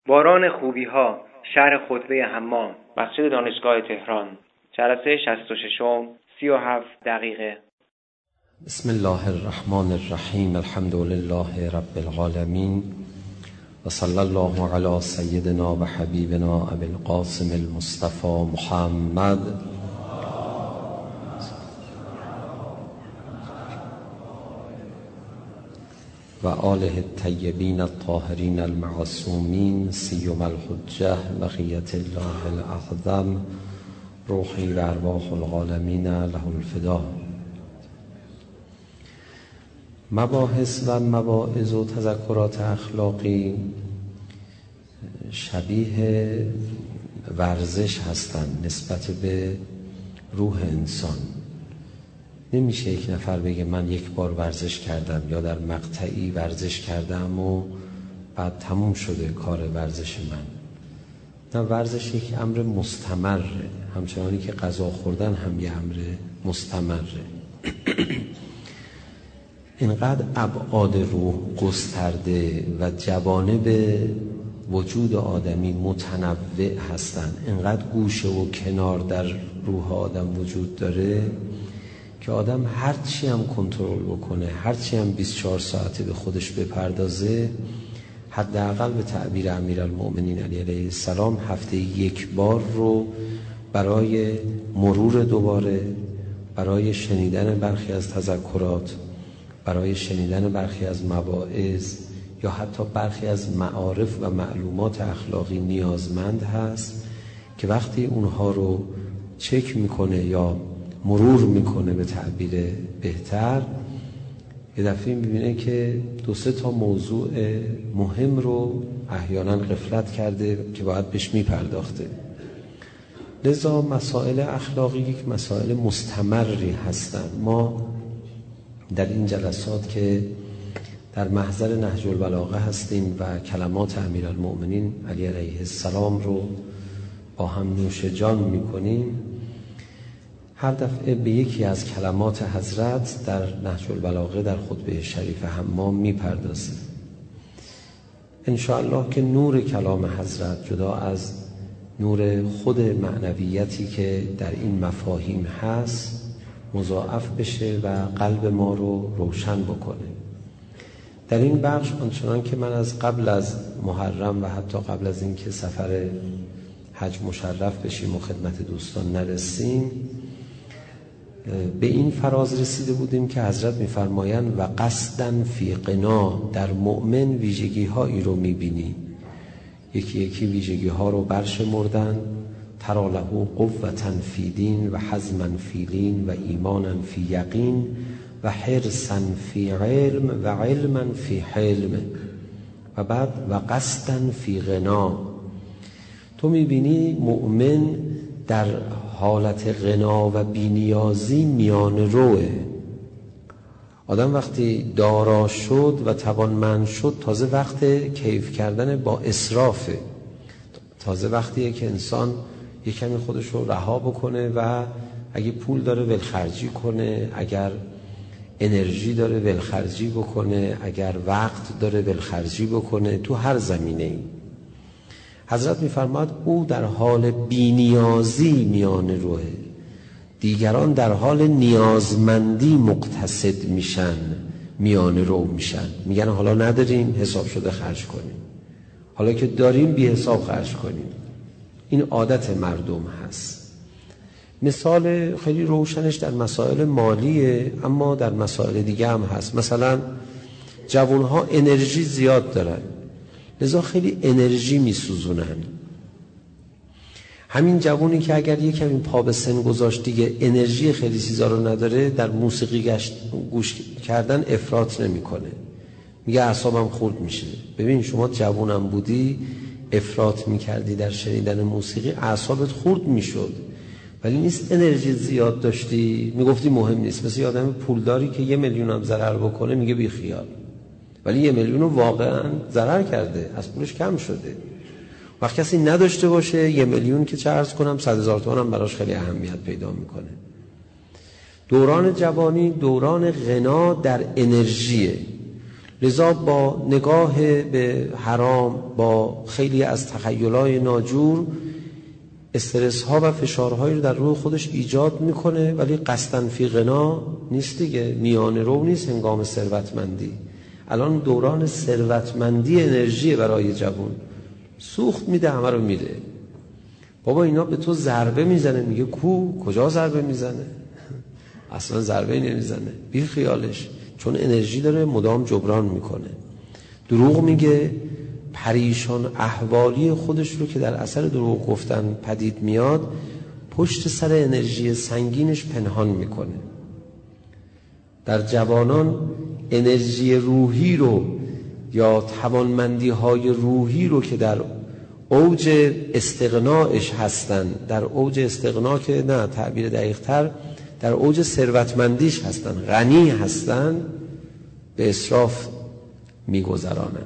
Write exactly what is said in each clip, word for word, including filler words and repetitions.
باران خوبی ها، شهر خطبه حمام، مسجد دانشگاه تهران، جلسه شصت و ششم، سی و هفت دقیقه. بسم الله الرحمن الرحیم. الحمد لله رب العالمین و صلی الله علی سیدنا و حبیبنا ابی القاسم المصطفى محمد و آله الطیبین الطاهرین المعصومین سیما الحجة بقیة الله الاعظم روحی و ارواح العالمین له الفدا. مباحث و مواعظ و تذکرات اخلاقی شبیه ورزش هستند نسبت به روح انسان. نمیشه یک نفر بگه من یک بار ورزش کردم یا در مقطعی ورزش کردم و بعد تموم شده کار ورزش من. نه، ورزش یک امر مستمره، همچنانی که غذا خوردن هم یک امر مستمره. اینقدر ابعاد روح گسترده و جوانب وجود آدمی متنوع هستند، اینقدر گوشه و کنار در روح آدم وجود داره که آدم هر چی هم کنترل بکنه، هر چی هم بیست و چهار ساعته به خودش بپردازه، حداقل به تعبیر امیرالمؤمنین علی علیه السلام هفته یک بار رو برای مرور دوباره، برای شنیدن برخی از تذکرات، برای شنیدن برخی از مواعظ یا حتی برخی از معارف و معلومات اخلاقی نیازمند هست که وقتی اونها رو چک میکنه یا مرور میکنه به تعبیر بهتر، یه دفعه میبینه که دو سه تا موضوع مهم رو احیانا غفلت کرده که باید بهش میپرداخته. لذا مسائل اخلاقی یک مسائل مستمری هستند. ما در این جلسات که در محضر نهج البلاغه هستیم و کلمات امیرالمؤمنین علی علیه السلام رو با هم نوش جان میکنیم، هر دفعه به یکی از کلمات حضرت در نهج البلاغه در خطبه شریف حمام میپردازیم. انشاءالله که نور کلام حضرت جدا از نور خود معنویتی که در این مفاهیم هست مضاعف بشه و قلب ما رو روشن بکنه. در این بخش آنچنان که من از قبل از محرم و حتی قبل از اینکه سفر حج مشرف بشیم و خدمت دوستان نرسیم، به این فراز رسیده بودیم که حضرت می‌فرمایند و قصدن فی غنا، در مؤمن ویژگی هایی رو می‌بینی، یکی یکی ویژگی ها رو برشمردن. ترا له قوة فی دین و حزما فی لین و ایمانا فی یقین و حرصا فی علم و علما فی حلم و بعد و قصدا فی غنا. تو میبینی مؤمن در حالت غنا و بینیازی میان روه. آدم وقتی دارا شد و توانمند شد تازه وقت کیف کردن با اسرافه، تازه وقتیه که انسان یک کمی خودش رو رها بکنه و اگه پول داره ولخرجی کنه، اگر انرژی داره ولخرجی بکنه، اگر وقت داره ولخرجی بکنه تو هر زمینه ای. حضرت میفرماد او در حال بینیازی میان روه، دیگران در حال نیازمندی مقتصد میشن، میان رو میشن، میگن حالا نداریم حساب شده خرج کنیم، حالا که داریم بی حساب خرج کنیم. این عادت مردم هست. مثال خیلی روشنش در مسائل مالیه، اما در مسائل دیگه هم هست. مثلا جوانها انرژی زیاد دارن، لذا خیلی انرژی میسوزونن. همین جوانی که اگر یک کمی پا به سن گذاشت دیگه انرژی خیلی چیزا رو نداره، در موسیقی گوش کردن افراط نمیکنه، میگه اعصابم خورد میشه. ببین شما جوانم بودی افراط میکردی در شنیدن موسیقی، اعصابت خورد میشد، ولی نیست انرژی زیاد داشتی میگفتی مهم نیست. مثل آدم پولداری که یه میلیون هم ضرر بکنه میگه بی خیال، ولی یه میلیون رو واقعا ضرر کرده، از پولش کم شده. وقت کسی نداشته باشه یه میلیون که چه عرض کنم صد هزار تومان هم براش خیلی اهمیت پیدا میکنه. دوران جوانی دوران غنا در انرژیه، لذا با نگاه به حرام، با خیلی از تخیل‌های ناجور، استرس ها و فشارهایی رو در روح خودش ایجاد میکنه، ولی قصداً فی غنا نیست دیگه، میانه رو نیست هنگام ثروتمندی. الان دوران ثروتمندی انرژی برای جوان، سوخت میده همه رو میره. بابا اینا به تو ضربه میزنه، میگه کو کجا ضربه میزنه؟ اصلا ضربه نمیزنه، بی خیالش، چون انرژی داره مدام جبران میکنه. دروغ میگه، پریشان احوالی خودش رو که در اثر دروغ گفتن پدید میاد پشت سر انرژی سنگینش پنهان میکنه. در جوانان انرژی روحی رو یا توانمندی های روحی رو که در اوج استغناش هستن، در اوج استغنا که نه تعبیر دقیق تر، در اوج ثروتمندیش هستن، غنی هستن، به اسراف میگذرانن.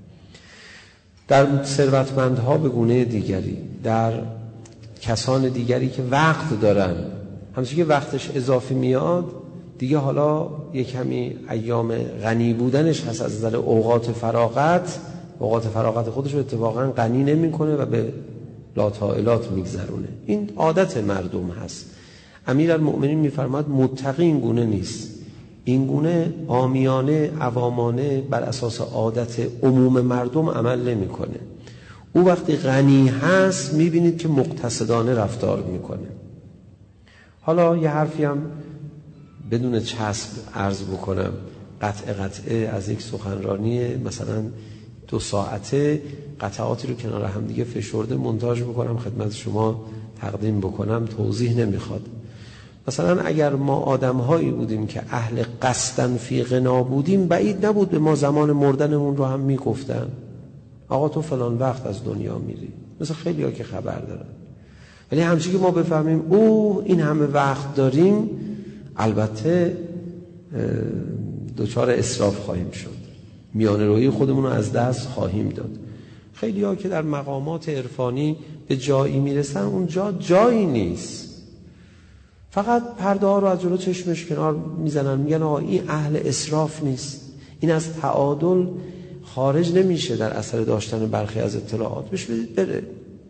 در ثروتمندها به گونه دیگری، در کسان دیگری که وقت دارن، همچنین که وقتش اضافی میاد دیگه، حالا یک کمی ایام غنی بودنش هست از نظر اوقات فراغت، اوقات فراغت خودش رو اتفاقا غنی نمیکنه و به لاطائلات میگذرونه. این عادت مردم هست. امیرالمؤمنین میفرماد متقی این گونه نیست، این گونه عامیانه عوامانه بر اساس عادت عموم مردم عمل نمیکنه. او وقتی غنی هست میبینید که مقتصدانه رفتار میکنه. حالا یه حرفی هم بدون چسب عرض بکنم، قطع قطعه از یک سخنرانی مثلا دو ساعته، قطعاتی رو کنار هم دیگه فشرده مونتاژ بکنم خدمت شما تقدیم بکنم، توضیح نمیخواد. مثلا اگر ما آدم‌هایی بودیم که اهل قصدن فی غنا بودیم، بعید نبود به ما زمان مردنمون رو هم میگفتن آقا تو فلان وقت از دنیا میری، مثل خیلی ها که خبر دارن. ولی همچنین که ما بفهمیم او این همه وقت داریم، البته دوچار اسراف خواهیم شد، میانه روی خودمون رو از دست خواهیم داد. خیلی ها که در مقامات عرفانی به جایی میرسن، اون جا جایی نیست، فقط پرده ها رو از جلو چشمش کنار میزنن، میگن آقا این اهل اسراف نیست، این از تعادل خارج نمیشه در اثر داشتن برخی از اطلاعات، بهش بدید بره.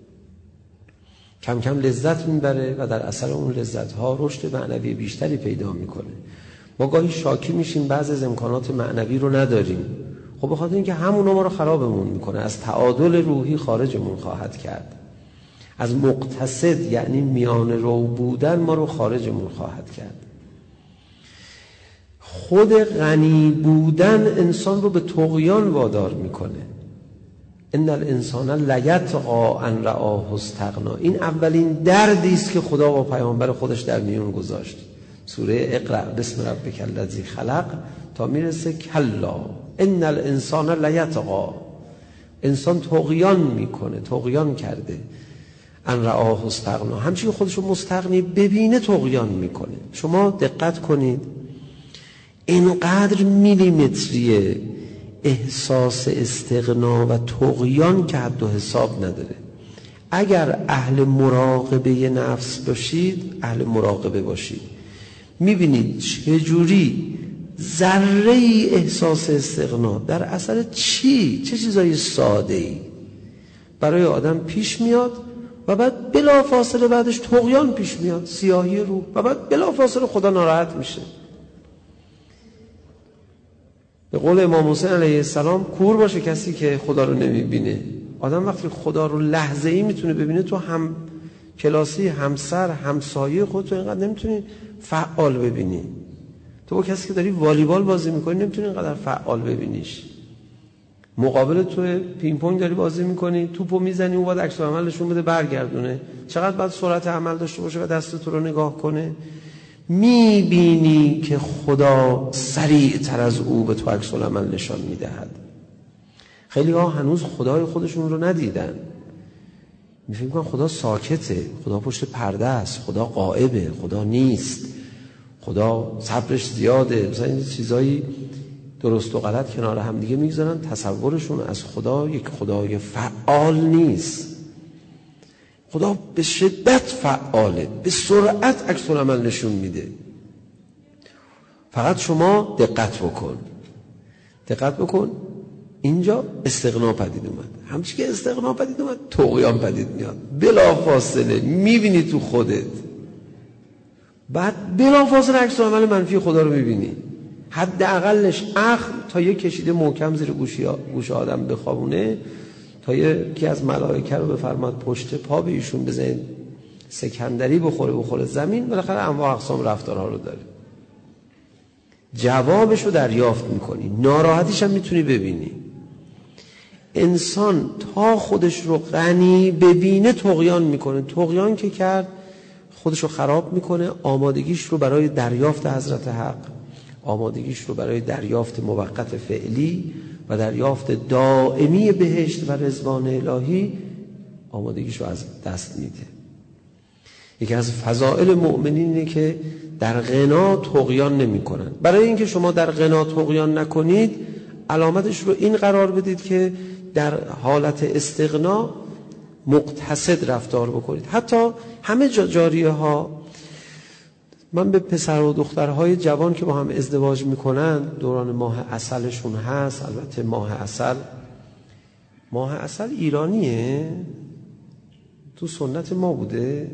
کم کم لذت میبره و در اثر اون لذت ها رشد معنوی بیشتری پیدا میکنه. ما گاهی شاکی میشیم بعضی از امکانات معنوی رو نداریم، خب بخاطر اینکه همونا ما رو خرابمون میکنه، از تعادل روحی خارجمون خواهد کرد، از مقتصد یعنی میانه رو بودن ما رو خارجمون خواهد کرد. خود غنی بودن انسان رو به طغیان وادار میکنه. ان الانسان لیطغی ان رآه استغنا. این اولین دردی است که خدا با پیامبر خودش در میون گذاشت. سوره اقرأ بسم ربک الذی خلق تا میرسه کلا ان الانسان لیطغی، انسان طغیان میکنه، طغیان کرده. ان رآه استغنا، همچنین خودش رو مستغنی ببینه طغیان میکنه. شما دقت کنید، اینقدر میلیمتریه احساس استغنا و طغیان که حد و حساب نداره. اگر اهل مراقبه نفس باشید، اهل مراقبه باشید، میبینید چجوری ذره ای احساس استغنا در اثر چی، چه چیزای ساده ای برای آدم پیش میاد و بعد بلا فاصله بعدش طغیان پیش میاد، سیاهی روح، و بعد بلا فاصله خدا ناراحت میشه. به قول امام حسین علیه السلام کور باشه کسی که خدا رو نمیبینه. آدم وقتی خدا رو لحظه ای میتونه ببینه، تو هم کلاسی، همسر، همسایه خودتو اینقدر نمیتونی فعال ببینی. تو با کسی که داری والیبال بازی میکنی نمیتونی اینقدر فعال ببینیش. مقابل تو پینگ پونگ داری بازی میکنی، توپو میزنی، اون باید عکس العمل نشون بده برگردونه، چقدر باید سرعت عمل داشته باشه و دست تو رو نگاه کنه. میبینی که خدا سریع تر از او به تو عکس العمل نشان میدهد. خیلی ها هنوز خدای خودشون رو ندیدن، میفهمن خدا ساکته، خدا پشت پرده است، خدا غائبه، خدا نیست، خدا صبرش زیاده. مثلا این چیزایی درست و غلط کنار هم دیگه میگذارن، تصورشون از خدا یک خدای فعال نیست. خدا به شدت فعاله، به سرعت عکس العمل نشون میده. فقط شما دقت بکن، دقت بکن، اینجا استغنا پدید اومد. همچی که استغنا پدید اومد طغیان پدید میاد بلا فاصله، میبینی تو خودت، بعد بلا فاصله عکس العمل منفی خدا رو میبینی. حداقلش اخم تا یک کشیده محکم زیر گوشی گوش آدم بخوابونه، تا یکی از ملائکه رو بفرماد پشت پا به ایشون بزنید سکندری بخوره بخوره زمین، بالاخره انواع اقسام رفتارها رو داره. جوابش رو دریافت میکنی، ناراحتیش هم میتونی ببینی. انسان تا خودش رو غنی ببینه طغیان میکنه. طغیان که کرد خودش رو خراب میکنه، آمادگیش رو برای دریافت حضرت حق، آمادگیش رو برای دریافت موقت فعلی و دریافت دائمی بهشت و رضوان الهی آمادگیش رو از دست میده. یکی از فضائل مؤمنینه که در غنا طغیان نمی کنن. برای اینکه شما در غنا طغیان نکنید، علامتش رو این قرار بدید که در حالت استغنا مقتصد رفتار بکنید. حتی همه جاریه ها، من به پسر و دخترهای جوان که با هم ازدواج میکنن، دوران ماه عسلشون هست، البته ماه عسل ماه عسل ایرانیه، تو سنت ما بوده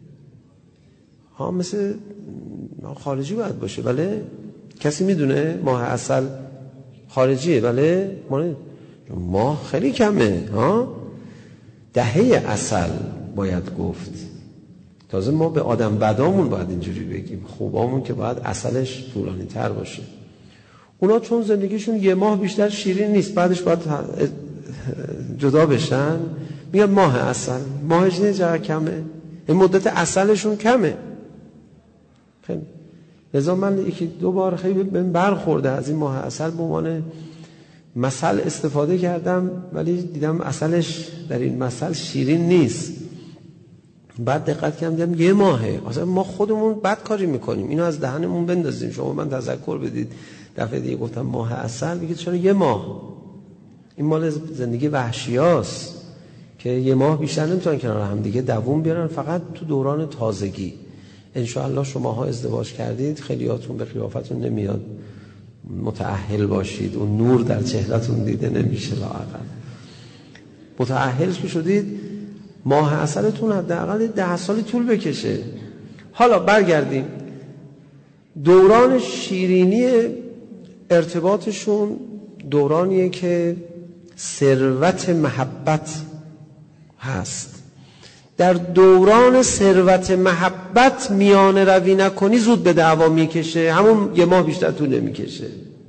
ها، مثل خارجی باید باشه. بله کسی میدونه ماه عسل خارجیه؟ بله ماه خیلی کمه ها، دهه عسل باید گفت. تازه ما به آدم بدامون باید اینجوری بگیم، خوبامون که باید عسلش طولانی تر باشه. اونا چون زندگیشون یه ماه بیشتر شیرین نیست، بعدش باید جدا بشن، میگن ماه عسل. ماهش نه جا کمه، این مدت عسلشون کمه. خیلی لذا من یکی دو بار خیلی بهم برخورده از این ماه عسل، به عنوان مثل استفاده کردم، ولی دیدم عسلش در این مثل شیرین نیست. بعد دقت کردم دیدم یه ماهه. اصلا ما خودمون بد کاری میکنیم، اینو از دهنمون بندازیم. شما من تذکر بدید، دفعه دیگه گفتم ماه عسل، میگید چرا یه ماه؟ این مال زندگی وحشیاست که یه ماه بیشتر نمیتونن کنار هم دیگه دووم بیارن، فقط تو دوران تازگی. انشاءالله شماها ازدواج کردید، خیلیاتون به قیافتون نمیاد، متأهل باشید، اون نور در چهرهتون دیده نمیشه. لااقل متأهل که شدید، ماه عسلتون حداقل ده سالی طول بکشه. حالا برگردیم، دوران شیرینی ارتباطشون دورانیه که ثروت محبت هست. در دوران ثروت محبت میانه روی نکنی زود به دعوا میکشه، همون یه ماه بیشتر طول نمیکشه.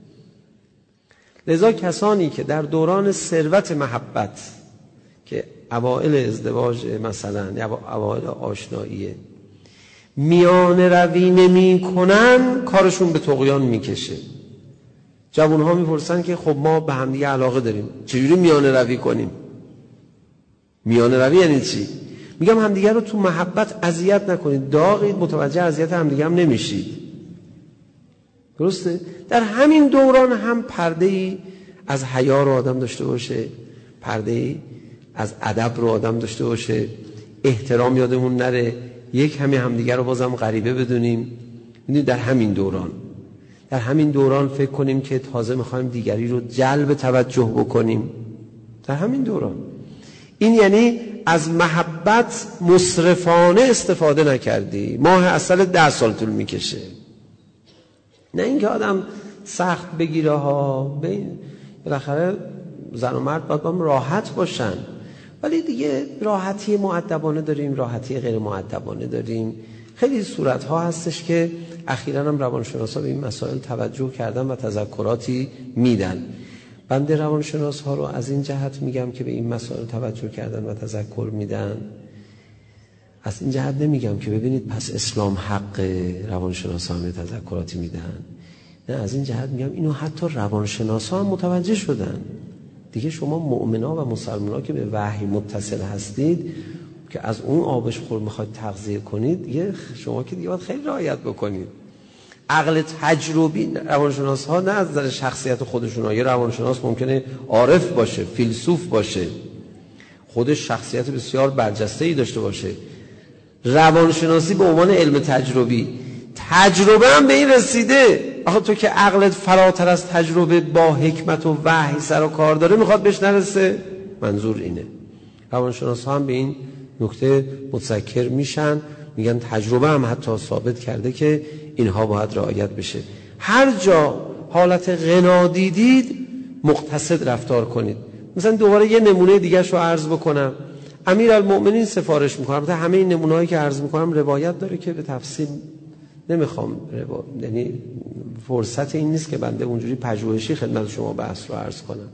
لذا کسانی که در دوران ثروت محبت که اوائل ازدواج مثلا یا اوائل آشناییه میانه روی نمی کنن، کارشون به طغیان میکشه. جوانها میپرسن که خب ما به هم دیگه علاقه داریم، چجوری میانه روی کنیم؟ میانه روی یعنی چی؟ میگم همدیگه رو تو محبت اذیت نکنید، داغید، متوجه اذیت همدیگه هم نمیشید. درسته؟ در همین دوران هم پرده‌ای از حیا رو آدم داشته باشه، پرده‌ای از ادب رو آدم داشته باشه، احترام یادمون نره، یک همه همدیگه رو بازم غریبه بدونیم. میدونید در همین دوران در همین دوران فکر کنیم که تازه میخوایم دیگری رو جلب توجه بکنیم. در همین دوران این یعنی از محبت مصرفانه استفاده نکردی. ماه عسل ده سال طول میکشه. نه اینکه آدم سخت بگیره ها، بالاخره زن و مرد باید با هم راحت باشن، ولی دیگه راحتی مؤدبانه داریم، راحتی غیر مؤدبانه داریم. خیلی صورتها هستش که اخیراً هم روانشناسا به این مسائل توجه کردن و تذکراتی میدن. بنده روانشناس ها رو از این جهت میگم که به این مسائل توجه کردن و تذکر میدن. از این جهت نمیگم که ببینید پس اسلام حق روانشناس ها هم تذکراتی میدن. نه، از این جهت میگم اینو حتی روانشناس ها هم متوجه شدن. دیگه شما مؤمنا و مسلمانا که به وحی متصل هستید، که از اون آبش خور میخواید تغذیه کنید، دیگه شما که دیگه باید خیلی رعایت بکنید. عقل تجربی روانشناس ها نه از نظر شخصیت خودشون ها. یه روانشناس ممکنه عارف باشه، فیلسوف باشه، خودش شخصیت بسیار برجسته‌ای داشته باشه. روانشناسی به عنوان علم تجربی، تجربه هم به این رسیده آخه تو که عقلت فراتر از تجربه با حکمت و وحی سر و کار داره میخواد بهش نرسه. منظور اینه. روانشناس ها هم به این نکته متذکر میشن، میگن تجربه هم حتی ثابت کرده که اینها باید رعایت بشه. هر جا حالت غنا دیدید مقتصد رفتار کنید. مثلا دوباره یه نمونه دیگه شو عرض بکنم. امیرالمؤمنین سفارش میکنم، البته همه این نمونه‌هایی که عرض میکنم روایت داره که به تفصیل نمیخوام روا... یعنی فرصت این نیست که بنده اونجوری پژوهشی خدمت شما بحث رو عرض کنم.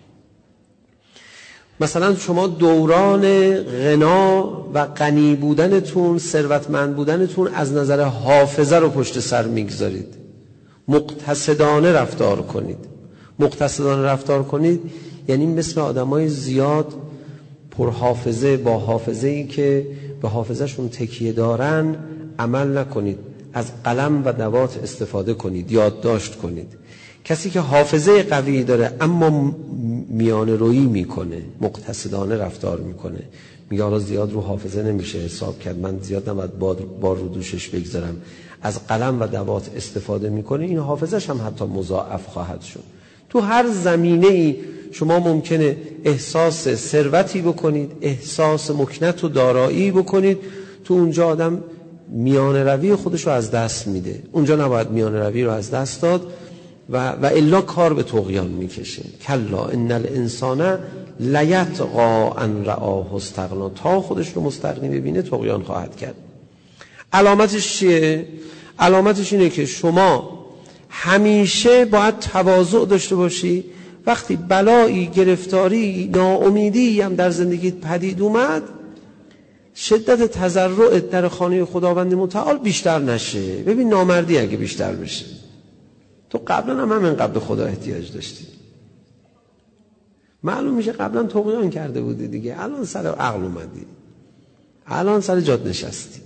مثلا شما دوران غنا و غنی بودنتون، ثروتمند بودنتون از نظر حافظه رو پشت سر میگذارید. مقتصدانه رفتار کنید. مقتصدانه رفتار کنید یعنی مثل آدمای زیاد پرحافظه با حافظه‌ای که به حافظه‌شون تکیه دارن عمل نکنید. از قلم و دوات استفاده کنید، یادداشت کنید. کسی که حافظه قوی داره اما میانه رویی میکنه، مقتصدانه رفتار میکنه، میگه حالا زیاد رو حافظه نمیشه حساب کرد، من زیاد نباید بار رو دوشش بگذارم، از قلم و دوات استفاده میکنه، این حافظش هم حتی مضاعف خواهد شد. تو هر زمینه ای شما ممکنه احساس ثروتی بکنید، احساس مکنت و دارایی بکنید، تو اونجا آدم میانه روی خودش رو از دست میده. اونجا نباید میانه روی رو از دست داد و و الا کار به طغیان میکشه. کلا ان الانسان لیطغی ان رآه استغنا، تا خودش رو مستغنی ببینه طغیان خواهد کرد. علامتش چیه؟ علامتش اینه که شما همیشه باید تواضع داشته باشی. وقتی بلایی، گرفتاری، ناامیدی هم در زندگیت پدید اومد، شدت تضرعت در خانه خداوند متعال بیشتر نشه. ببین نامردی اگه بیشتر بشه، تو قبلا هم همین قبل خدا احتیاج داشتی، معلوم میشه قبلا طغیان کرده بودی دیگه، الان سر عقل اومدی، الان سر جاد نشستی.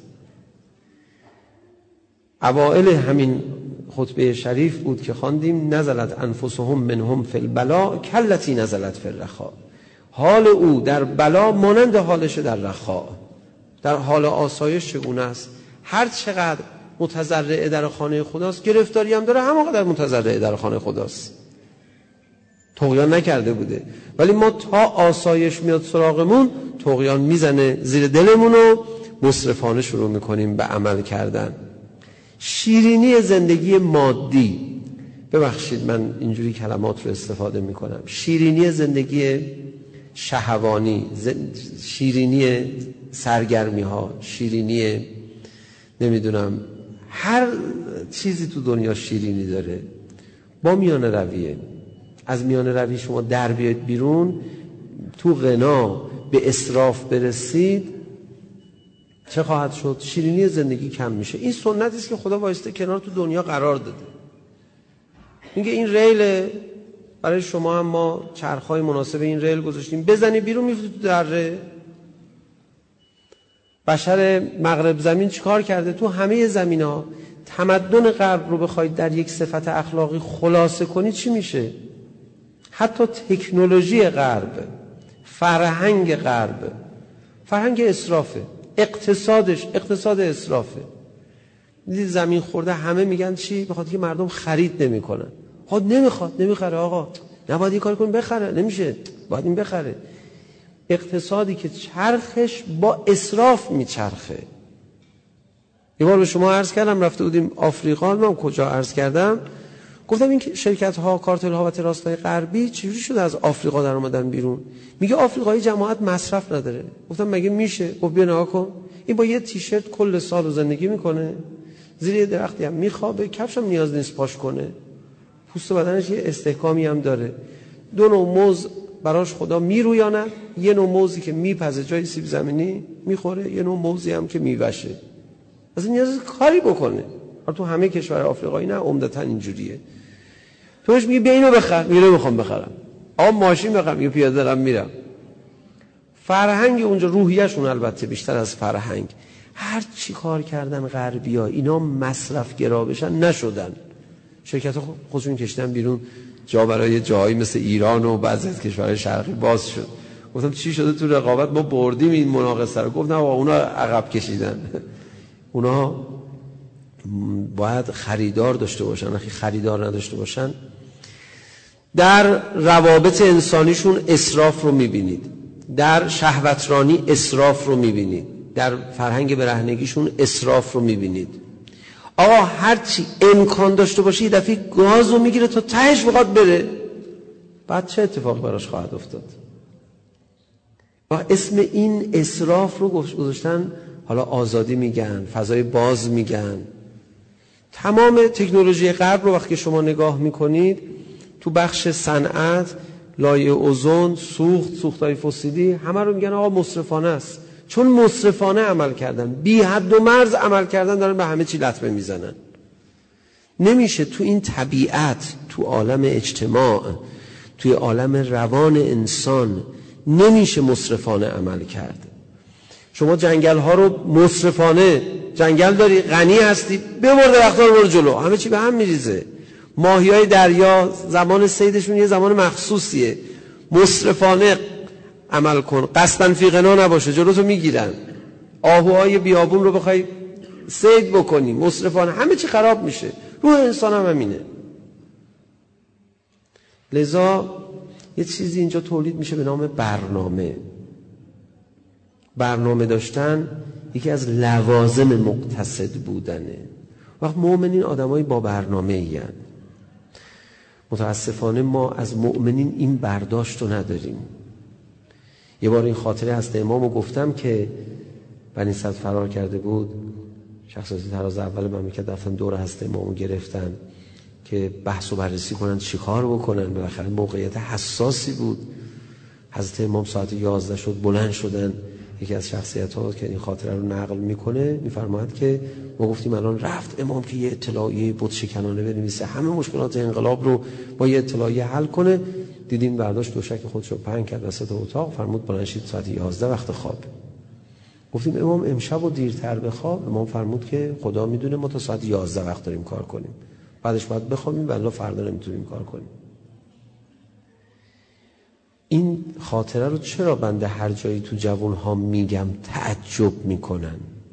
اوائل همین خطبه شریف بود که خواندیم نزلت انفسهم منهم فی البلا کلتی نزلت فی الرخاء. حال او در بلا مانند حالش در رخاء، در حال آسایش چگونه است. هر چقدر متضرعه در خانه خداست، گرفتاری هم داره همانقدر متضرعه در خانه خداست، طغیان نکرده بوده. ولی ما تا آسایش میاد سراغمون طغیان میزنه زیر دلمون و مسرفانه شروع میکنیم به عمل کردن. شیرینی زندگی مادی، ببخشید من اینجوری کلمات رو استفاده میکنم، شیرینی زندگی شهوانی، شیرینی سرگرمی ها، شیرینی نمیدونم هر چیزی تو دنیا شیرینی داره، با میانه رویه. از میانه روی شما در بیاید بیرون، تو غنا به اسراف برسید، چه خواهد شد؟ شیرینی زندگی کم میشه. این سنتی است که خدا واسطه کنار تو دنیا قرار داده. میگه این ریل برای شما هم ما چرخهای مناسب این ریل گذاشتیم، بزنی بیرون میفته تو دره. بشر مغرب زمین چیکار کرده؟ تو همه زمینا تمدن غرب رو بخواید در یک صفت اخلاقی خلاصه کنید چی میشه؟ حتی تکنولوژی غرب، فرهنگ غرب، فرهنگ اسرافه، اقتصادش اقتصاد اسرافه. دیدید زمین خورده همه میگن چی؟ بخاطر که مردم خرید نمیکنن. خود نمیخواد، نمیخره آقا، نباید این کار کنیم بخره، نمیشه، باید این بخره. اقتصادی که چرخش با اسراف میچرخه. یه بار به شما عرض کردم رفته بودیم آفریقا، من کجا عرض کردم، گفتم این شرکت ها، کارتل ها و تراستای غربی چجوری شده از آفریقا در اومدن بیرون؟ میگه آفریقایی جماعت مصرف نداره. گفتم مگه میشه؟ گفت بیا نگاه کن، این با یه تیشرت کل سال زندگی میکنه، زیر یه درختی هم میخوابه، کفش هم نیاز نیست پاش کنه، پوست بدنش یه استحکامی هم داره، دو نوع موز براش خدا میرویانه، یه نوع موزی که میپزه جای سیب زمینی میخوره، یه نوع موزی هم که میوشه، از این نیاز کاری بکنه. تو همه کشور آفریقایی نه، عمدتاً اینجوریه. توش میگه بیا اینو بخر، میگه میخوام بخرم. آقا ماشین بخرم، میگه پیاده دارم میرم. فرهنگ اونجا، روحیه‌شون البته بیشتر از فرهنگ، هر چی کار کردن غربی‌ها اینا مصرف گرا بشن نشدن. شرکت‌ها خودشون کشیدن بیرون، جا برای جاهایی مثل ایران و بعضی از کشورهای شرقی باز شد. گفتم چی شده تو رقابت ما بردیم این مناقصه رو؟ گفت نه اونا عقب کشیدن. اونا باید خریدار داشته باشن. وقتی خریدار نداشته باشن، در روابط انسانیشون اسراف رو میبینید، در شهوترانی اسراف رو میبینید، در فرهنگ برهنگیشون اسراف رو میبینید. آقا هرچی امکان داشته باشه یه دفعه گاز رو میگیره تا تهش بخواد بره، بعد چه اتفاق براش خواهد افتاد؟ و اسم این اسراف رو گذاشتن حالا آزادی میگن، فضای باز میگن. تمام تکنولوژی غرب رو وقتی شما نگاه میکنید تو بخش صنعت، لایه اوزون، سوخت، سوختای فسیلی، همه رو میگن آقا مصرفانه است. چون مصرفانه عمل کردن، بی حد و مرز عمل کردن، دارن به همه چی لطمه میزنن. نمیشه تو این طبیعت، تو عالم اجتماع، توی عالم روان انسان نمیشه مصرفانه عمل کرد. شما جنگل ها رو مصرفانه، جنگل داری، غنی هستی، ببر درخت‌ها رو برو جلو، همه چی به هم میریزه. ماهیای دریا زمان صیدشون یه زمان مخصوصیه، مصرفانه عمل کن، قصدن فی غنا نباشه، جلوتو میگیرن. آهوهای بیابون رو بخوای صید بکنی مصرفانه، همه چی خراب میشه. روح انسان هم همینه. لذا یه چیزی اینجا تولید میشه به نام برنامه. برنامه داشتن یکی از لوازم مقتصد بودنه. وقت مؤمنین آدمای با برنامه این. متاسفانه ما از مؤمنین این برداشت رو نداریم. یه بار این خاطره هست امامو گفتم که بنی صد فرار کرده بود، شخصیت تراز اول مملکت رفتن دور هست امامو گرفتن که بحث و بررسی کنن چی کار بکنن. بالاخره موقعیت حساسی بود. حضرت امام ساعت یازده شد، بلند شدن. یکی از شخصیت ها که این خاطره رو نقل میکنه میفرماید که ما گفتیم الان رفت امام که یه اطلاعیه بت شکنانه بنویسه، همه مشکلات انقلاب رو با یه اطلاعیه حل کنه. دیدیم برداشت دوشک خودش رو پهن کرد وسط اتاق، فرمود بلند شید ساعت یازده وقت خواب. گفتیم امام امشب و دیرتر بخواب. امام فرمود که خدا میدونه ما تا ساعت یازده وقت داریم کار کنیم، بعدش باید بخوابیم والله فردا نمیتونیم کار کنیم. این خاطره رو چرا بنده هر جایی تو جوانها میگم تعجب میکنن؟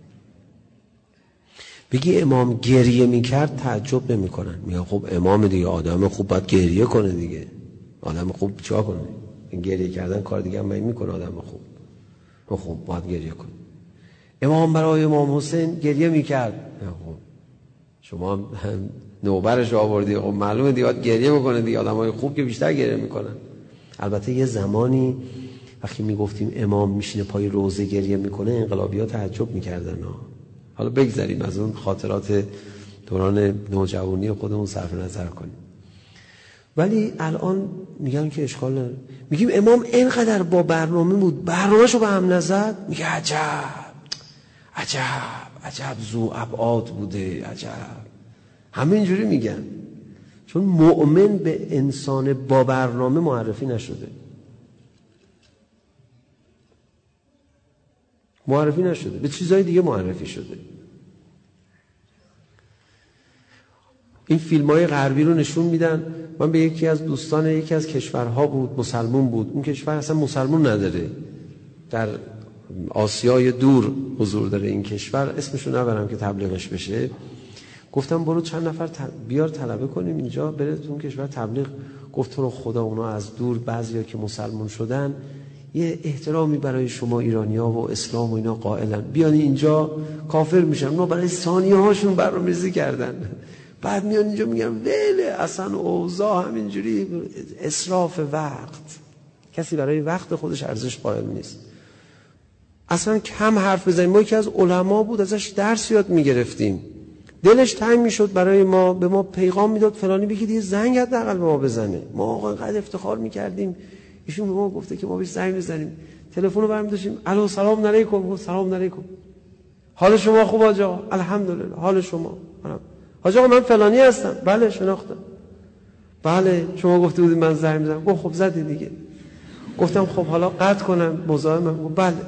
بگی امام گریه میکرد تعجب نمیکنن، میگن خب امام دیگه، آدم خوب باید گریه کنه دیگه، آدم خوب چیکار کنه؟ این گریه کردن کار دیگه هم میکنه آدم خوب، ما خوب باید گریه کنه. امام برای امام حسین گریه میکرد، خب شما هم نوبرش آوردی، خب معلومه دیگه باید گریه بکنه دیگه، آدمای خوب که بیشتر گریه میکنن. البته یه زمانی وقتی میگفتیم امام میشینه پای روزه گریه میکنه انقلابی‌ها تعجب میکردن. حالا بگذاریم از اون خاطرات دوران نوجوانی خودمون صرف نظر کنیم. ولی الان میگن که اشکال نداره. میگیم امام اینقدر با برنامه بود، برنامه‌شو به هم نزد، میگه عجب عجب عجب ذو ابعاد بوده، عجب. همه اینجوری میگن چون مؤمن به انسان با برنامه معرفی نشده، معرفی نشده، به چیزهای دیگه معرفی شده. این فیلم‌های غربی رو نشون میدن. من به یکی از دوستان یکی از کشورها بود، مسلمون بود، اون کشور اصلا مسلمون نداره، در آسیای دور حضور داره این کشور، اسمشو نبرم که تبلیغش بشه. گفتم برو چند نفر بیار طلبه کنیم اینجا، بره تو اون کشور تبلیغ. گفت تو رو خدا اونا از دور بعضیا که مسلمان شدن یه احترامی برای شما ایرانی‌ها و اسلام و اینا قائلن، بیان اینجا کافر میشن. اونا برای ثانیه هاشون برنامه‌ریزی کردن، بعد میان اینجا میگن وله اصلا اوضاع همینجوری، اسراف وقت. کسی برای وقت خودش ارزش قائل نیست. اصلا کم حرف بزنیم. ما یکی از علما بود، ازش درس یاد میگرفتیم، دلش تنگ میشد برای ما، به ما پیغام میداد فلانی بگید یه زنگ حداقل به ما بزنه. ما آقا اینقدر افتخار میکردیم، ایشون به ما گفته که ما بهش زنگ بزنیم. تلفن رو برمی داشتیم، الو سلام علیکم، سلام علیکم، حال شما خوب حاج آقا؟ الحمدلله. حال شما؟ حاج آقا من فلانی هستم. بله شناختم. بله شما گفته بودید من زنگ بزنم. گفت خب زدی دیگه. گفتم خب حالا قطع کنم مزاحمم؟ گفت بله.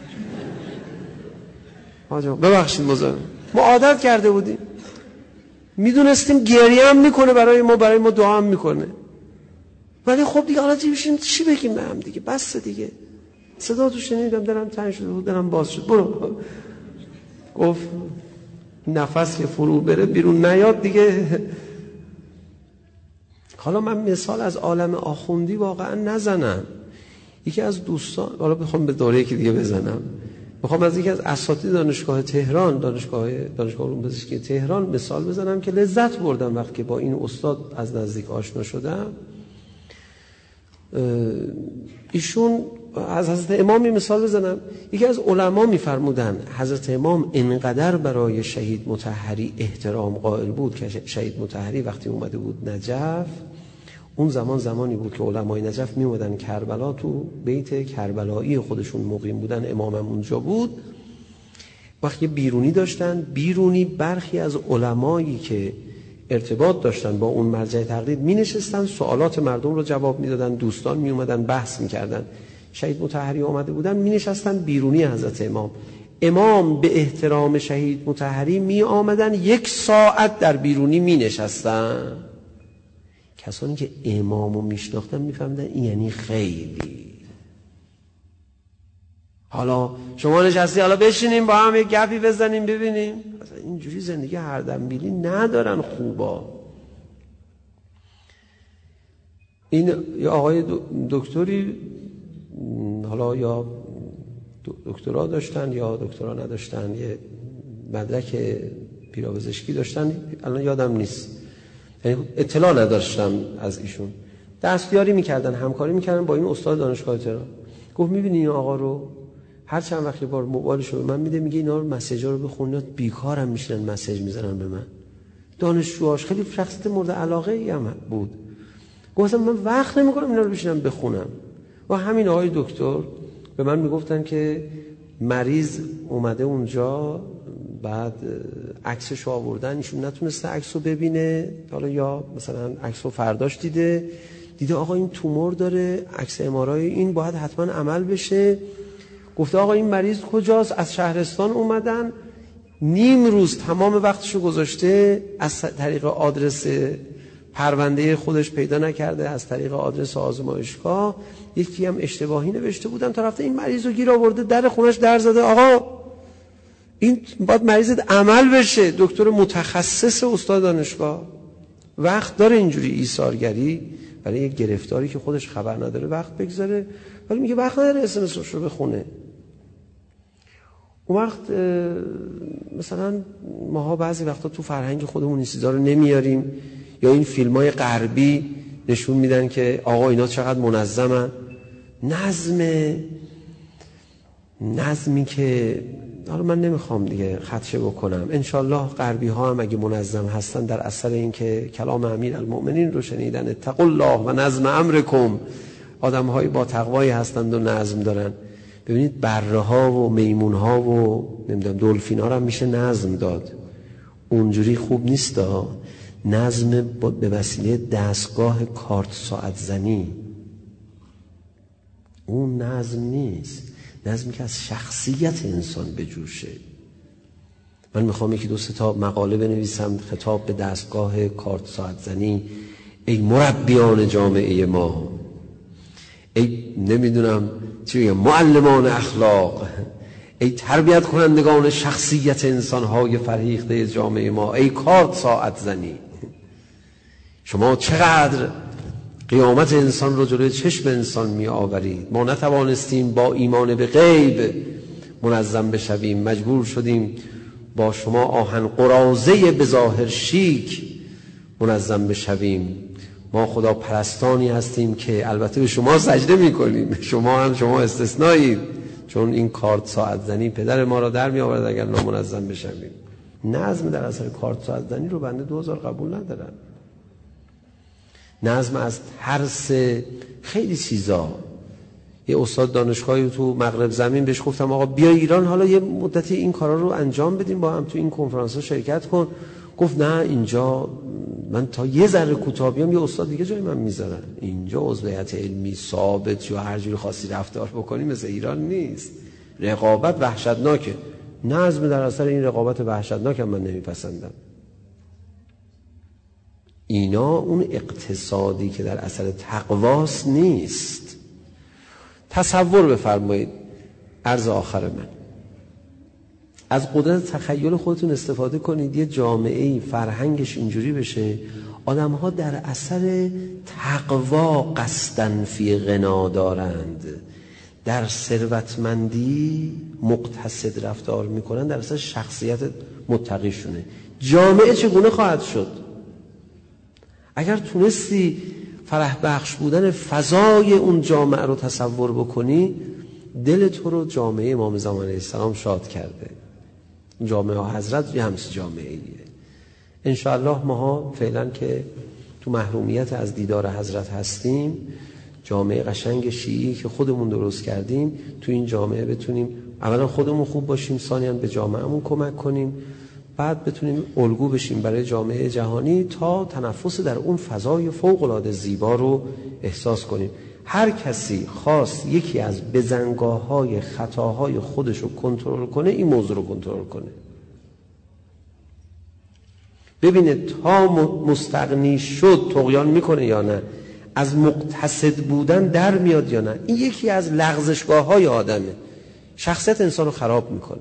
حاج آقا ببخشید مزاحم، ما عادت کرده بودیم، میدونستیم گریه هم میکنه برای ما، برای ما دعا هم میکنه، ولی خب دیگه حالا بشیم چی بگیم به هم دیگه، بس دیگه. صدا تو شنیدم دلم تنگ شد، دلم باز شد. برو. گفت نفس که فرو بره بیرون نیاد دیگه. حالا من مثال از عالم آخوندی واقعا نزنم. یکی از دوستان، حالا بخوام به دوره که دیگه بزنم، میخوام از یکی از اساتید دانشگاه تهران، دانشگاه دانشگاه علوم پزشکی تهران مثال بزنم که لذت بردم وقتی با این استاد از نزدیک آشنا شدم. ایشون از حضرت امامی مثال بزنم. یکی از علما میفرمودن حضرت امام اینقدر برای شهید مطهری احترام قائل بود که شهید مطهری وقتی اومده بود نجف، اون زمان زمانی بود که علمای نجف می اومدن کربلا، تو بیت کربلایی خودشون مقیم بودن، امامم اونجا بود. وقتی بیرونی داشتن، بیرونی برخی از علمایی که ارتباط داشتن با اون مرجع تقلید می نشستن، سوالات مردم رو جواب می دادن، دوستان می اومدن بحث می کردن. شهید مطهری اومده بودن می نشستن بیرونی حضرت امام. امام به احترام شهید مطهری می آمدن یک ساعت در بیرونی می نشستن. کسانی که امامو میشناختن میفهمیدن این یعنی خیلی. حالا شما نشستی، حالا بشینیم با هم یک گپی بزنیم ببینیم. مثلا اینجوری زندگی هر دنبیلی ندارن خوبا. این یا آقای دکتری، حالا یا دکترا داشتن یا دکترا نداشتن، یه مدرک پیرابزشکی داشتن، الان یادم نیست، اطلاع نداشتم از ایشون. دستیاری میکردن، همکاری میکردن با این استاد دانشگاه تهران. گفت میبینی این آقا رو هر چند وقت بار موبایلشو به من میده، میگه اینا رو مسیجا رو بخون، بیکارم میشنن مسیج میزنن به من. دانشجوهاش خیلی شخصیت مورد علاقه ای هم بود. گفتم من وقت نمیکنم اینا رو بشینم بخونم. و همین آقای دکتر به من میگفتن که مریض اومده اونجا، بعد عکسشو آوردن، ایشون نتونسته عکسو ببینه، حالا یا مثلا عکسو فرداش دیده دیده آقا این تومور داره، عکس ام آر آی این باید حتما عمل بشه. گفته آقا این مریض کجاست؟ از شهرستان اومدن، نیم روز تمام وقتشو گذاشته، از طریق آدرس پرونده خودش پیدا نکرده، از طریق آدرس آزمایشگاه یکی هم اشتباهی نوشته بودن، تا رفته این مریض رو گیر آورده، در خونش در زده. آقا این باید مریضت عمل بشه. دکتر متخصص استاد دانشگاه وقت داره اینجوری ایثارگری برای یک گرفتاری که خودش خبر نداره وقت بگذاره، ولی میگه وقت نداره اس ام اس رو بخونه. اون وقت مثلا ماها بعضی وقتا تو فرهنگ خودمون این چیزا رو نمیاریم، یا این فیلمای غربی نشون میدن که آقا اینا چقدر منظمن. نظم نظمی که حالا من نمیخوام دیگه خدشه بکنم، انشالله غربی ها هم اگه منظم هستن در اثر این که کلام امیر المؤمنین رو شنیدن، اتقوا الله و نظم امرکم، آدم های با تقوایی هستند و نظم دارن. ببینید بره ها و میمون ها و نمیدونم دلفین ها رو هم میشه نظم داد. اونجوری خوب نیست ها. نظم به وسیله دستگاه کارت ساعت زنی، اون نظم نیست. نظمی که از شخصیت انسان بجوشه. من میخوام یکی دو سه تا مقاله بنویسم خطاب به دستگاه کارت ساعت زنی. ای مربیان جامعه ما، ای نمیدونم چی، معلمان اخلاق، ای تربیت کنندگان شخصیت انسانهای فرهیخته جامعه ما، ای کارت ساعت زنی، شما چقدر قیامت انسان رو جلوی چشم انسان می آورید. ما نتوانستیم با ایمان به غیب منظم بشویم، مجبور شدیم با شما آهن قراضه به ظاهر شیک منظم بشویم. ما خدا پرستانی هستیم که البته به شما سجده می کنیم، شما هم شما استثنائید، چون این کارت ساعت زنی پدر ما را در می آورد اگر نامنظم بشویم. نظم در اثر کارت ساعت زنی رو بنده دو هزار قبول ندارم. نظم از ترس خیلی چیزا. یه استاد دانشگاهی تو مغرب زمین بهش گفتم آقا بیا ایران، حالا یه مدتی این کارا رو انجام بدیم، با هم تو این کنفرانس ها شرکت کن. گفت نه اینجا من تا یه ذره کوتاه بیام یه استاد دیگه جای من میذارن، اینجا عضویت علمی ثابت یا هر جوری خاصی رفتار بکنیم مثل ایران نیست. رقابت وحشتناکه. نظم در اثر این رقابت وحشتناک هم من نمیپسندم. اینا اون اقتصادی که در اثر تقواست نیست. تصور بفرمایید، عرض آخر من، از قدرت تخیل خودتون استفاده کنید. یه جامعه‌ای فرهنگش اینجوری بشه آدم‌ها در اثر تقوا قصدن فی غنا دارند، در ثروتمندی مقتصد رفتار میکنن، در اثر شخصیت متقیشونه. جامعه چگونه خواهد شد؟ اگر تونستی فرح بخش بودن فضای اون جامعه رو تصور بکنی، دل تو رو جامعه امام زمان علیه السلام شاد کرده. جامعه حضرت یه همسی جامعه ایه. انشاءالله ماها فعلا که تو محرومیت از دیدار حضرت هستیم، جامعه قشنگ شیعی که خودمون درست کردیم، تو این جامعه بتونیم اولا خودمون خوب باشیم، ثانیاً به جامعهمون کمک کنیم، بعد بتونیم الگو بشیم برای جامعه جهانی تا تنفس در اون فضای فوق‌العاده زیبا رو احساس کنیم. هر کسی خواست یکی از بزنگاه‌های خطاهای خودش رو کنترل کنه، این موضوع رو کنترل کنه. ببینه تا مستغنی شد طغیان میکنه یا نه، از مقتصد بودن در میاد یا نه. این یکی از لغزشگاه‌های آدمه، شخصیت انسان رو خراب میکنه.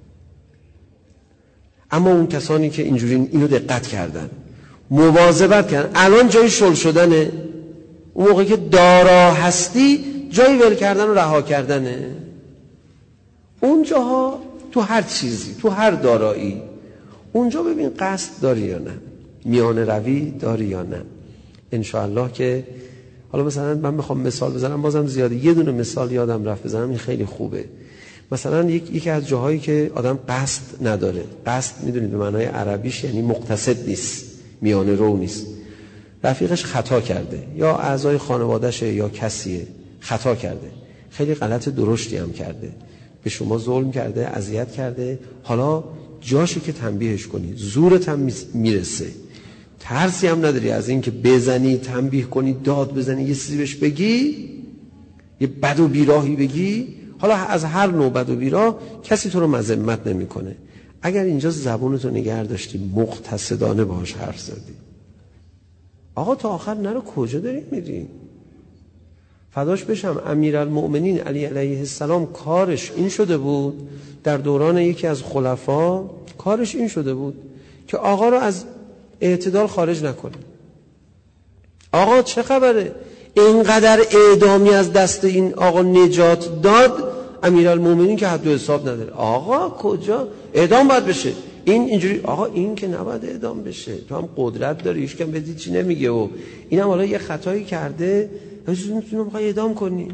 اما اون کسانی که اینجوری اینو دقت کردن، مواظبت کردن، الان جای شل شدنه. اون موقعی که دارا هستی جای ول کردن و رها کردنه. اونجاها تو هر چیزی، تو هر دارایی، اونجا ببین قصد داری یا نه، میان روی داری یا نه. انشاءالله که حالا مثلا من میخوام مثال بزنم، بازم زیاده، یه دونه مثال یادم رفت بزنم، این خیلی خوبه. مثلا یک یکی از جاهایی که آدم قصد نداره، قصد میدونید به معنای عربیش یعنی مقتصد نیست، میانه رو نیست، رفیقش خطا کرده یا اعضای خانواده‌شه یا کسیه خطا کرده، خیلی غلط درشتی هم کرده، به شما ظلم کرده، اذیت کرده، حالا جاشه که تنبیهش کنی، زورت هم میرسه، ترسی هم نداری از این که بزنی، تنبیه کنی، داد بزنی، یه چیزی بهش بگی، یه بد و بیراهی بگی. حالا از هر نوع بد و بیراه کسی تو رو مذمت نمیکنه. اگر اینجا زبونتو نگه داشتی، مقتصدانه باهاش حرف زدی، آقا تا آخر نرو، کجا داری میری؟ فداش بشم امیرالمؤمنین علی علیه السلام کارش این شده بود، در دوران یکی از خلفا کارش این شده بود که آقا رو از اعتدال خارج نکنه. آقا چه خبره؟ اینقدر اعدامی از دست این آقا نجات داد، امیرالمؤمنین که حد و حساب نداره. آقا کجا اعدام باید بشه؟ این اینجوری، آقا این که نباید اعدام بشه، تو هم قدرت داری، هیچ کم بدی چی نمیگه، و اینم حالا یه خطایی کرده، تو میخوای اعدام کنی.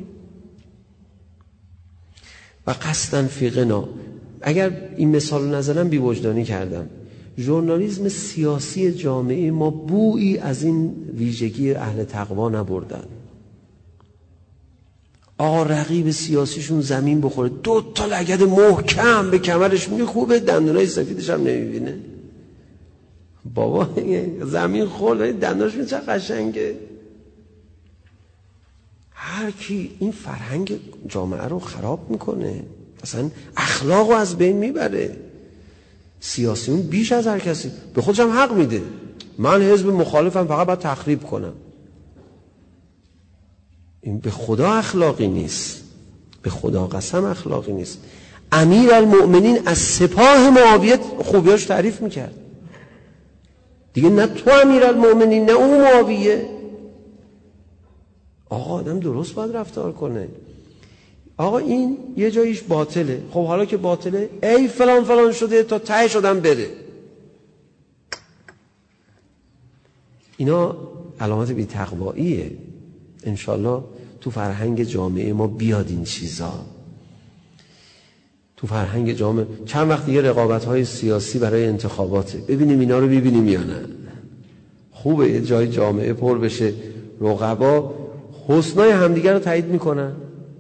و قصدن فی غنا. اگر این مثال رو نزنم بی وجدانی کردم. ژورنالیسم سیاسی جامعه ما بویی از این ویژگی اهل تقوا نبردن. آقا رقیب سیاسیشون زمین بخوره، دو تا لگد محکم به کمرش میگه، خوبه دندونای سفیدش هم نمیبینه. بابا زمین خورده، دندوناش چه قشنگه. هر کی این فرهنگ جامعه رو خراب میکنه، اصلا اخلاق رو از بین میبره. سیاسیون بیش از هر کسی به خودش هم حق میده، من حزب مخالفم فقط باید تخریب کنم. این به خدا اخلاقی نیست، به خدا قسم اخلاقی نیست. امیرالمؤمنین از سپاه معاویه خوبیاش تعریف میکرد دیگه، نه تو امیرالمؤمنین نه اون معاویه. آقا آدم درست باید رفتار کنه. آقا این یه جاییش باطله، خب حالا که باطله ای فلان فلان شده تا ته شدن بره. اینا علامت بی تقواییه. انشالله تو فرهنگ جامعه ما بیاد این چیزا. تو فرهنگ جامعه چند وقت دیگه رقابت‌های سیاسی برای انتخاباته، ببینیم اینا رو ببینیم یا نه. خوبه یه جای جامعه پر بشه، رقبا حسنای همدیگر رو تایید میکنن.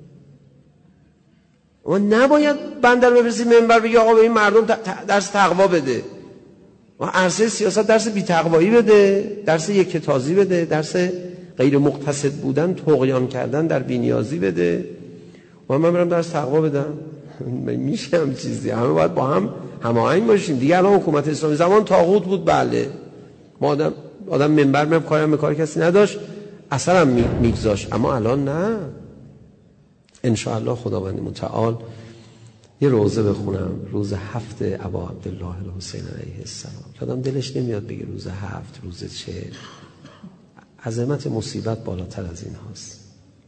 اما نباید بندر بفرستی منبر بگی آقا به این مردم درس تقوا بده، و عرصه سیاست درس بی تقوایی بده، درس یک تازی بده، درس غیر مقتصد بودن، طغیان کردن در بی‌نیازی بده، و من برم درس تقوا بدم. میشه هم چیزی، همه باید با هم هماهنگ باشیم دیگه. الان حکومت اسلامی زمان طاغوت بود، بله، ما آدم آدم منبر میام کارم به کار کسی نداشت، اثرم میگذاشت، اما الان نه. ان شاء الله خداوند متعال یه روزه بخونم روز هفت ابا عبدالله الحسین علیه السلام که آدم دلش نمیاد بگه روز هفت، روز چه. عظمت مصیبت بالاتر از این هاست.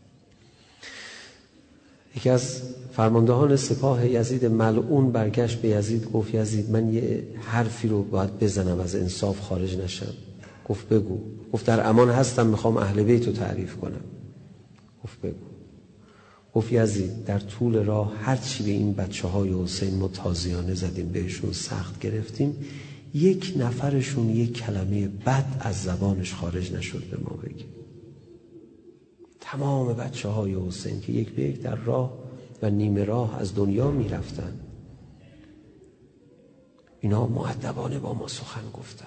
یکی از فرماندهان سپاه یزید ملعون برگشت به یزید، گفت یزید من یه حرفی رو باید بزنم از انصاف خارج نشم. گفت بگو. گفت در امان هستم، میخوام اهل بیت رو تعریف کنم. گفت بگو. گفت یزید در طول راه هر چی به این بچه های حسین ما تازیانه زدیم، بهشون سخت گرفتیم، یک نفرشون یک کلمه بد از زبانش خارج نشد به ما بگه. تمام بچه های حسین که یک به یک در راه و نیمه راه از دنیا می رفتن، اینا مؤدبانه با ما سخن گفتن.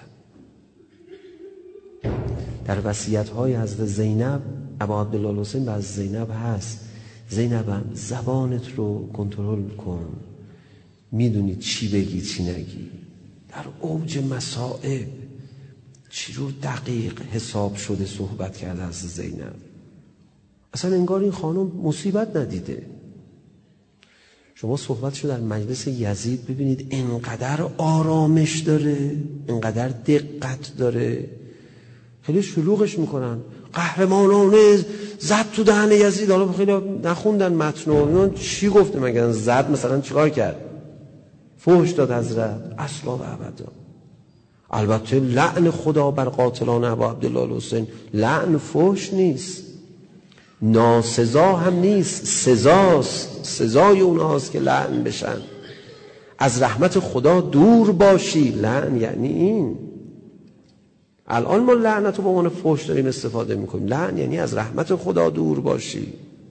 در وصیت های حضرت زینب ابا عبدالله الحسین به از زینب هست، زینبم زبانت رو کنترل کن، میدونی چی بگی چی نگی. در اوج مصائب چی رو دقیق حساب شده صحبت کرده از زینب. اصلا انگار این خانم مصیبت ندیده. شما صحبتشو در مجلس یزید ببینید، انقدر آرامش داره، انقدر دقت داره. خیلی شلوغش میکنن، قهرمانانه زد تو دهن یزید. حالا خیلی نخوندن متنو، چی گفته مگه زد؟ مثلا چیکار کرد؟ فحش داد حضرت؟ اصلا و ابدا. البته لعن خدا بر قاتلان ابا عبدالله الحسین لعن فحش نیست، ناسزا هم نیست، سزاست. سزای اونهاست که لعن بشن. از رحمت خدا دور باشی، لعن یعنی این. الان ما لعنت رو به عنوان فحش داریم استفاده میکنیم. لعن یعنی از رحمت خدا دور باشی.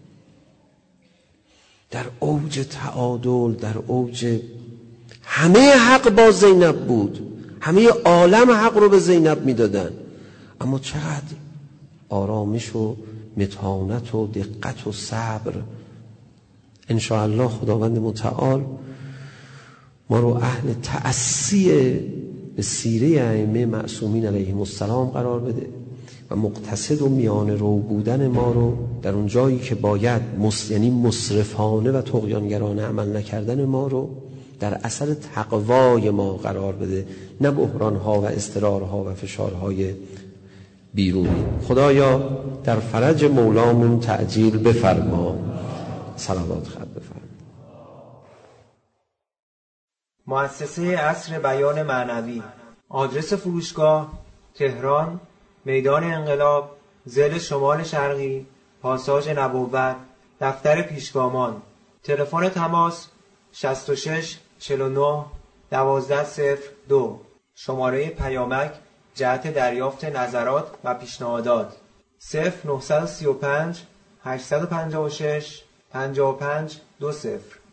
در اوج تعادل، در اوج همه حق با زینب بود، همه عالم حق رو به زینب میدادن، اما چقدر آرامش و متانت و دقت و صبر. انشاءالله خداوند متعال ما رو اهل تأسی به سیره ائمه معصومین علیهم السلام قرار بده و مقتصد و میانه رو بودن ما رو در اون جایی که باید مس... یعنی مسرفانه و طغیانگرانه عمل نکردن ما رو در اثر تقوای ما قرار بده، نه بحرانها و اضطرارها و فشارهای بیرونی. خدایا در فرج مولامون تعجیل بفرما. صلوات خط بفرما. مؤسسه عصر بیان معنوی. آدرس فروشگاه: تهران، میدان انقلاب، ضلع شمال شرقی، پاساژ نبوت، دفتر پیشگامان. تلفن تماس: شصت و شش چهل و نه دوازده صفر دو. شماره پیامک جهت دریافت نظرات و پیشنهادات: صفر نه سه پنج هشت پنج شش پنج پنج دو صفر.